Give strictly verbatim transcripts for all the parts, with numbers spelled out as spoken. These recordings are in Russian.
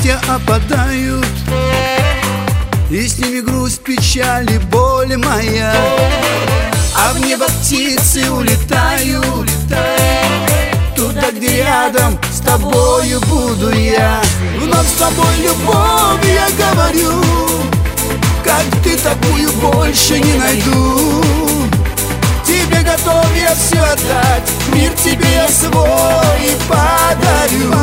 листья опадают, и с ними грусть, печаль и боль моя. А в небо птицы улетают туда, где рядом с тобою буду я. Вновь с тобой любовь я говорю, как ты такую больше не найду. Тебе готов я все отдать, мир тебе свой подарю.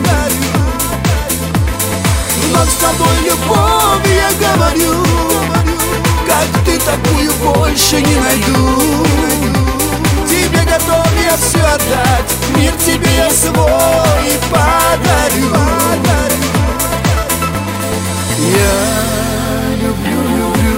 Вновь с тобой любовь я говорю, как ты такую больше не найду. Тебе готов я все отдать, мир тебе свой подарю. Я люблю, люблю.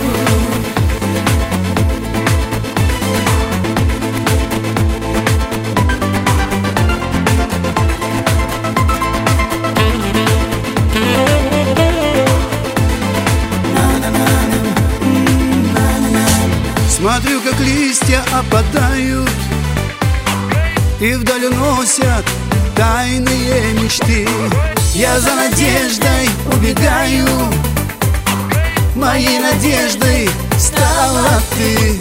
Смотрю, как листья опадают, и вдаль уносят тайные мечты. Я за надеждой убегаю, моей надеждой стала ты.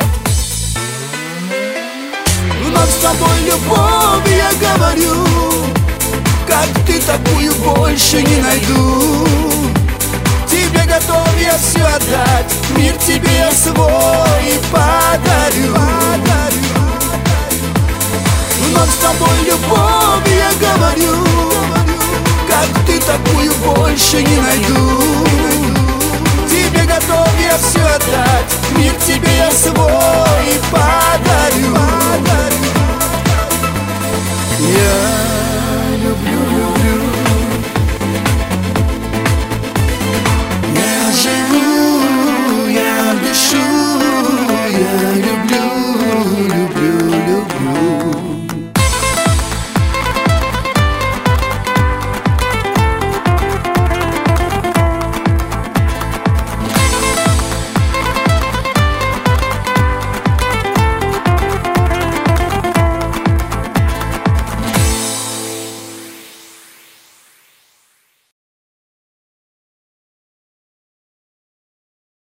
Вновь с тобой любовь я говорю, как ты такую больше не найду. Тебе готов я все отдать, мир тебе свой подарю. Вновь с тобой любовь я говорю, как ты такую больше не найду. Тебе готов я все отдать, мир тебе свой подарю. Я люблю, люблю. Я живу, я дышу, я люблю.